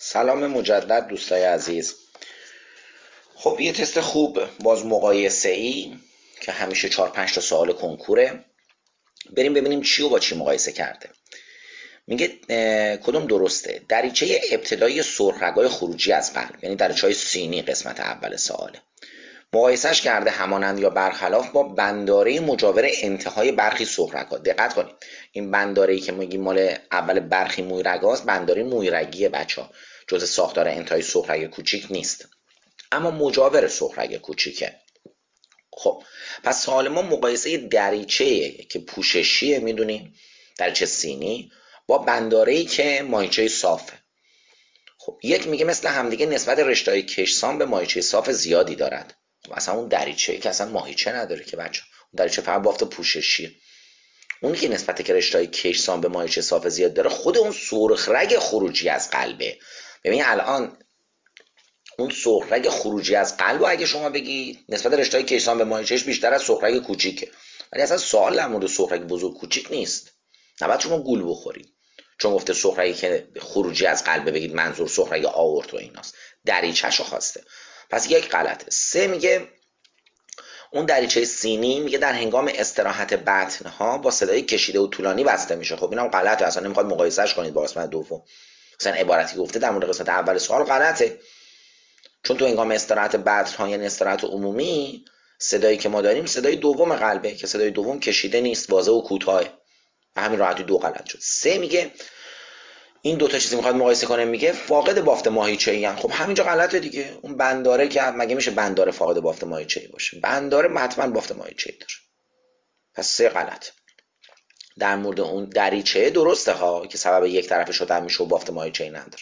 سلام مجدد دوستای عزیز. خب یه تست خوب باز مقایسه ای که همیشه 4-5 تا سوال کنکوره. بریم ببینیم چی و با چی مقایسه کرده. میگه کدوم درسته؟ دریچه ابتدایی سرخرگ‌های خروجی از قلب، یعنی دریچه‌های سینی قسمت اول سواله. مقایسهش کرده همانند یا برخلاف با بنداره مجاور انتهای برخی سرخرگ‌ها. دقت کنید این بنداره‌ای که میگیم مال اول برخی مویرگاست، بنداره مویرگیه بچه‌ها، جزء ساختار انتهای سرخرگ کوچیک نیست، اما مجاور سرخرگ کوچیکه. خب پس سوال ما مقایسه دریچه که پوششیه، میدونیم دریچه سینی، با بنداره‌ای که ماهیچه صافه. خب یک میگه مثل همدیگه نسبت رشته‌های کشسان به ماهیچه صاف زیادی دارد. خب اصلا اون دریچه‌ای که اصلا ماهیچه نداره که بچه، اون دریچه فقط بافت پوششیه. اون که نسبت که رشته‌های کشسان به ماهیچه صاف زیاد داره، خود اون سرخرگ خروجی از قلبه. ببین الان اون سرخرگ خروجی از قلب اگه شما بگی نسبت رشته‌های کشسان به ماهیچه‌اش بیشتر از سرخرگ کوچیکه، ولی اصلا سوال در مورد سرخرگ بزرگ کوچیک نیست. نباید شما گول بخورید چون گفته سرخرگی که خروجی از قلب بگید منظور سرخرگ آورت و ایناست، دریچه‌شو خواسته. پس یک غلطه. سه میگه اون دریچه سینی میگه در هنگام استراحت بطن ها با صدای کشیده و طولانی بسته میشه. خب اینم غلطه، اصلا نمیخواد مقایسهش کنید با قسمت دوم. مثلا عبارتی گفته در مورد قسمت اول سوال غلطه، چون تو هنگام استراحت بطن ها یعنی استراحت عمومی صدایی که ما داریم صدای دوم قلبه که صدای دوم کشیده نیست، واضح و کوتاهه. و همین راحتی دو غلط شد. سه میگه این دو تا چیزی میخواد مقایسه کنه، میگه فاقد بافت ماهیچه‌ای ان. خب همینجا غلطه دیگه. اون بنداره که مگه میشه بنداره فاقد بافت ماهیچه‌ای باشه؟ بنداره حتما بافت ماهیچه‌ای داره. پس سه غلط. در مورد اون دریچه درسته ها که سبب یک طرفه شدن میشه و بافت ماهیچه‌ای نداره.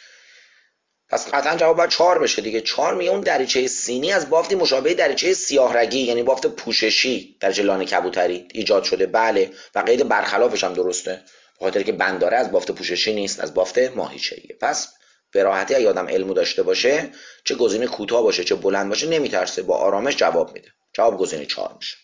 پس قطعا جواب باید 4 بشه دیگه. 4 میگه اون دریچه سینی از بافتی مشابه دریچه سیاه رگی، یعنی بافت پوششی دریچه لانه کبوتری ایجاد شده. بله، و قید برخلافش هم درسته، به خاطر که بنداره از بافت پوششی نیست، از بافت ماهیچه‌ایه. پس به راحتی اگه آدم علمو داشته باشه، چه گزینه کوتاه باشه چه بلند باشه، نمیترسه، با آرامش جواب میده. جواب گزینه 4 میشه.